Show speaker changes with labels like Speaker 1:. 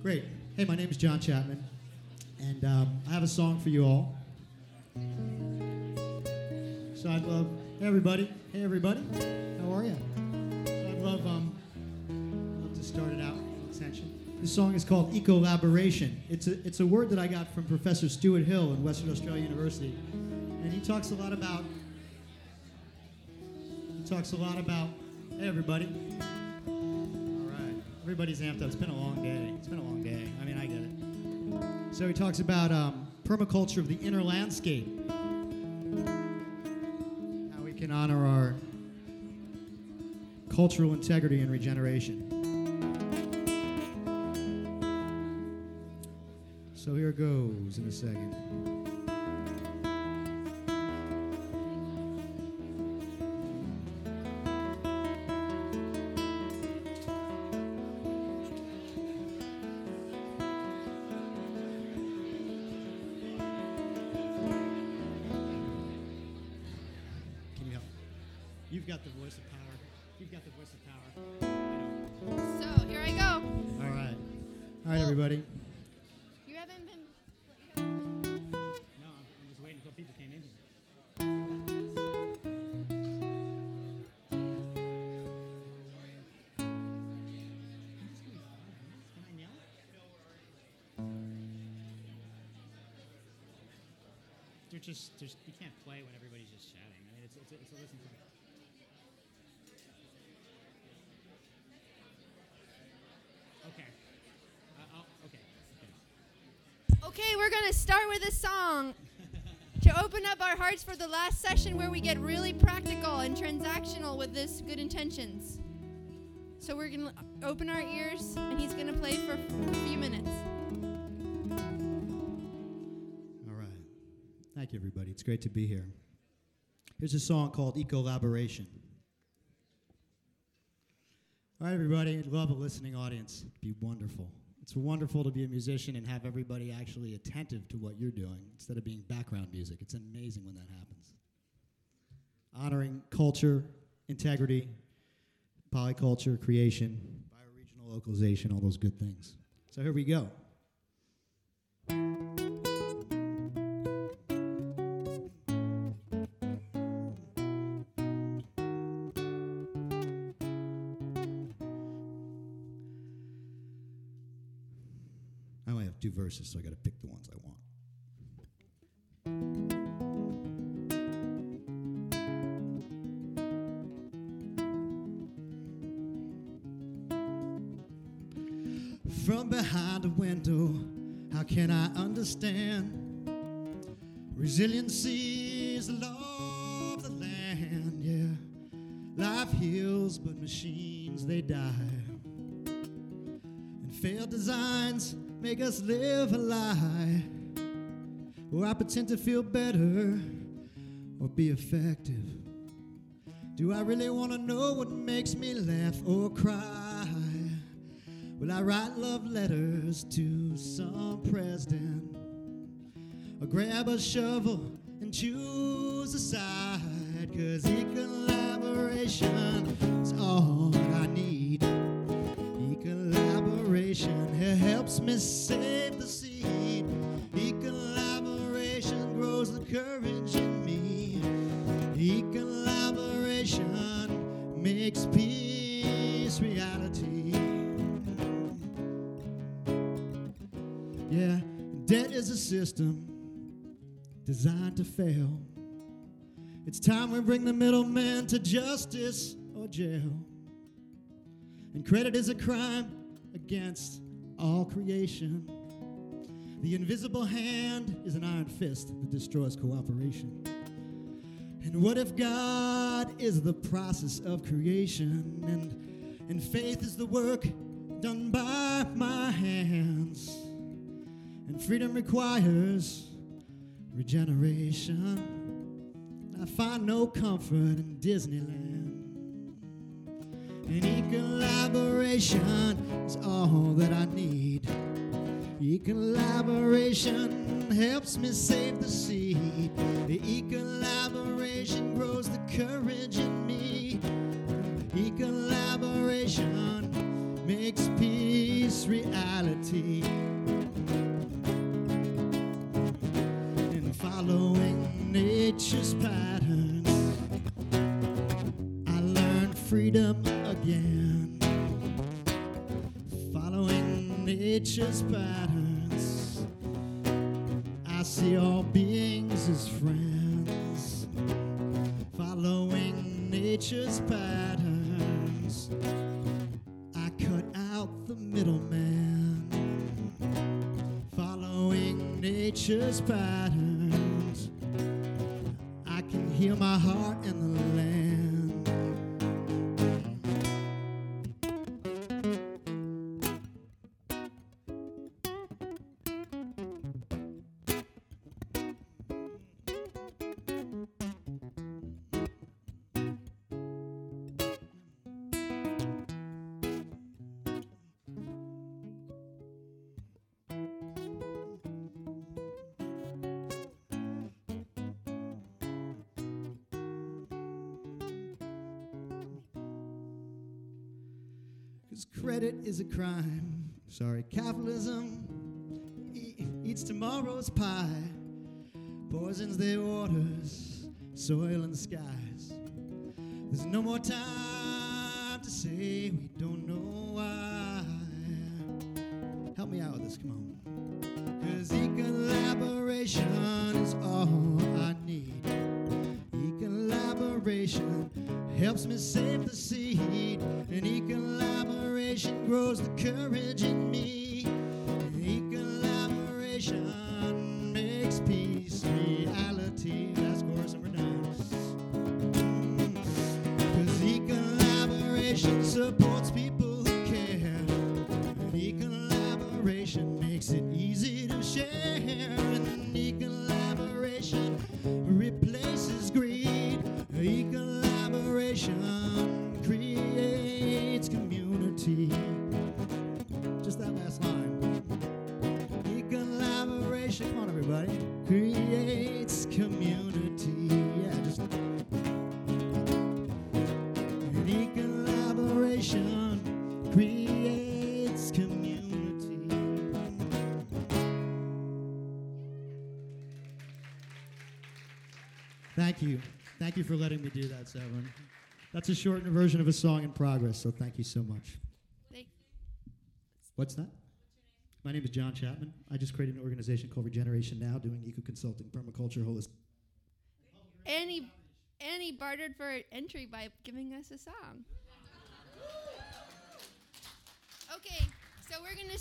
Speaker 1: Great. Hey, my name is John Chapman, and I have a song for you all. So I'd love, hey everybody, how are you? So I'd love to start it out with attention. This song is called Ecolaboration. It's a word that I got from Professor Stuart Hill at Western Australia University, and he talks a lot about. Hey everybody. All right, everybody's amped up. It's been a long day. I mean, I get it. So he talks about permaculture of the inner landscape. How we can honor our cultural integrity and regeneration. So here it goes in a second. You've got the voice of power. I don't.
Speaker 2: So, here I go.
Speaker 1: All right, everybody.
Speaker 2: You haven't been...
Speaker 1: No, I'm just waiting until people came in here. Can I yell? You can't play when everybody's just chatting. I mean, it's a listen to.
Speaker 2: Okay, we're going to start with a song to open up our hearts for the last session where we get really practical and transactional with this good intentions. So we're going to open our ears, and he's going to play for a few minutes.
Speaker 1: All right. Thank you, everybody. It's great to be here. Here's a song called Ecolaboration. All right, everybody. I'd love a listening audience. It'd be wonderful. It's wonderful to be a musician and have everybody actually attentive to what you're doing instead of being background music. It's amazing when that happens. Honoring culture, integrity, polyculture, creation, bioregional localization, all those good things. So here we go. I only have 2 verses, so I got to pick the ones I want. From behind a window, how can I understand? Resiliency is the law of the land, yeah. Life heals, but machines, they die. And failed designs make us live a lie, or I pretend to feel better or be effective. Do I really want to know what makes me laugh or cry? Will I write love letters to some president, or grab a shovel and choose a side? 'Cause collaboration is all that I need. Collaboration helps me save the seed. Collaboration grows the courage in me. Collaboration makes peace reality. Yeah, debt is a system designed to fail. It's time we bring the middleman to justice or jail. And credit is a crime against all creation. The invisible hand is an iron fist that destroys cooperation. And what if God is the process of creation, and faith is the work done by my hands, and freedom requires regeneration? I find no comfort in Disneyland. And collaboration is all that I need. Collaboration helps me save the seed. Collaboration grows the courage in me. Collaboration makes peace this reality. And following nature's patterns, I learned freedom again. Following nature's patterns, I see all beings as friends. Following nature's patterns, I cut out the middleman. Following nature's patterns, I can heal my heart in the land. Because credit is a crime. Sorry, capitalism eats tomorrow's pie, poisons their waters, soil and the skies. There's no more time to say we don't know why. Help me out with this, come on. Because e-collaboration is all I need. E-collaboration helps me save the seed, and e-collaboration grows the courage in me. E-collaboration makes peace reality. That's chorus number 9. Because e-collaboration supports people who care, and e-collaboration makes it easy to share, and e-collaboration replaces greed. E-collaboration creates community. Just that last line. E-collaboration, come on everybody, creates community. Yeah, just. And e-collaboration creates community. Thank you. Thank you for letting me do that, Severin. That's a shortened version of a song in progress, so thank you so much. What's that? My name is John Chapman. I just created an organization called Regeneration Now, doing eco-consulting, permaculture, holistic.
Speaker 2: Annie bartered for entry by giving us a song. Okay, so we're going to